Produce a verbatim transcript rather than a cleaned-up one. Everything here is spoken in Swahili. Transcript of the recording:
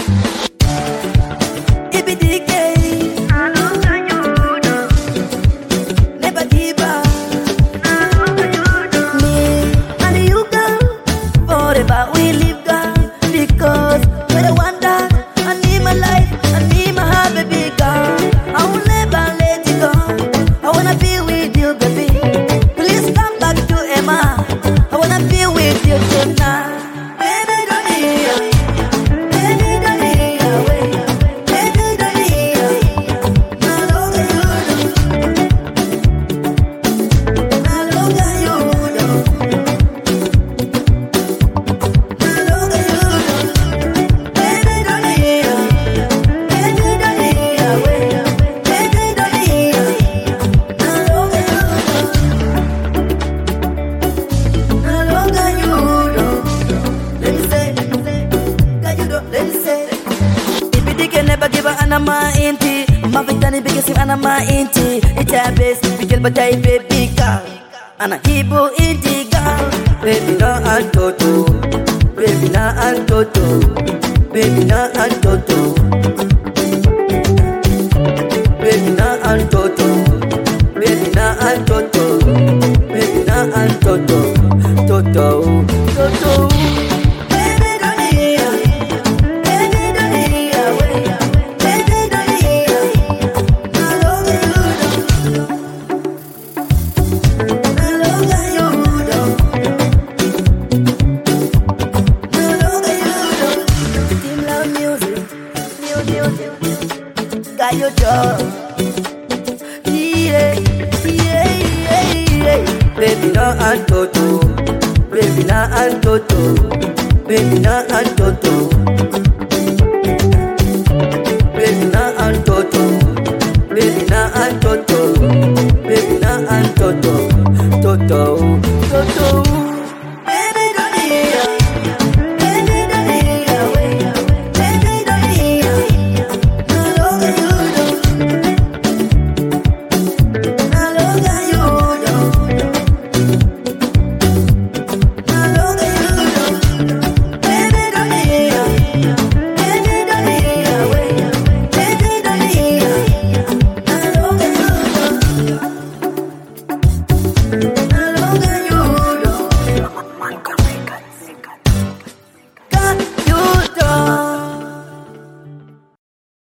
Anama inti, mavitani bigesi anama inti. Ita base, bigel batai baby girl. Ana hibu inti girl. Baby na antoto, baby na antoto, baby na antoto, baby na antoto, baby na antoto, baby na antoto, toto, toto. Got your job, yeah, yeah, yeah, yeah. Baby na antoto, baby na antoto, baby na antoto.